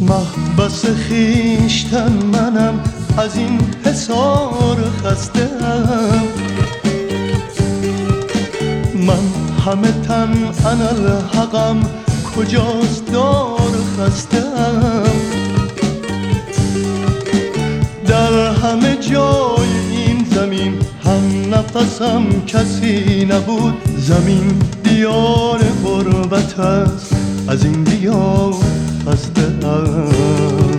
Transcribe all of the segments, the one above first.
محبس خیشتن منم، از این حصار خسته‌ام. من همه تن انالحقم، کجاست دار خسته‌ام. در همه جای این زمین هم نفسم کسی نبود. زمین دیار غربت است، از این دیار خسته‌ام.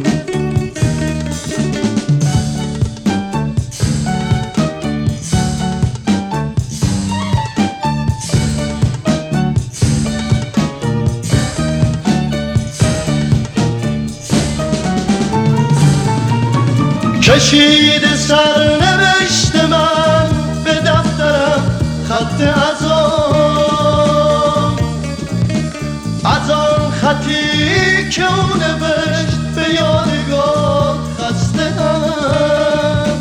کشید سرنوشت من به دفترم خط عذاب، از آن خطی که او نوشت به یادگار خسته‌ام.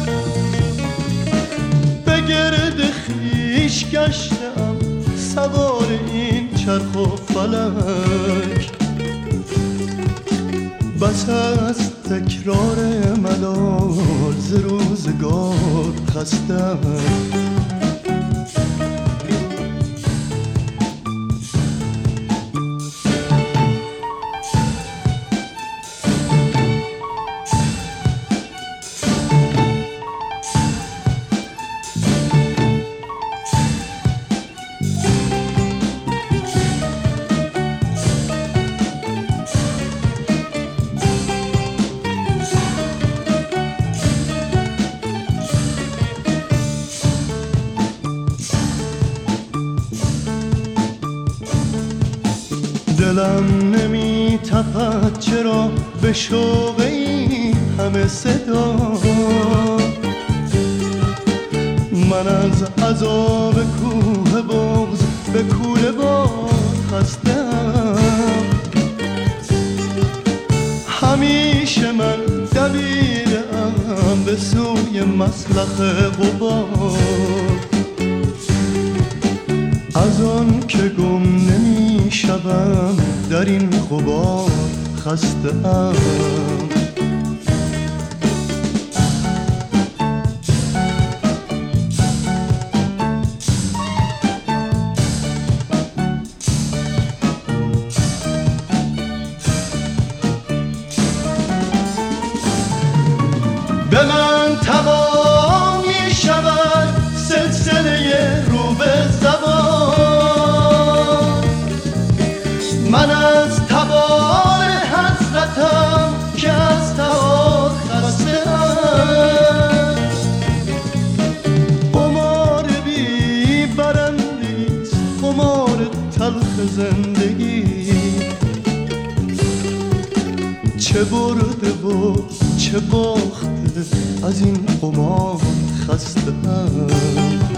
به گرد خویش گشتم سوار این چرخ و فلک. بس از تکرار ملال ز روزگار خسته‌ام. دلم نمی تپد چرا به شوق این همه صدا. من از عذاب کوه بغض به کوله باد خسته‌ام. همیشه من دویده‌ام به سوی مسلخ غبار، از آن که گم نمی شوم در این غبار خسته‌ام. به من تمام می شود سلسله رو به زبان. من از تبار حسرتم که از تهات خسته‌ام. قمار بی برندیست، قمار تلخ زندگی. چه برده و چه باخته از این قمار خسته‌ام.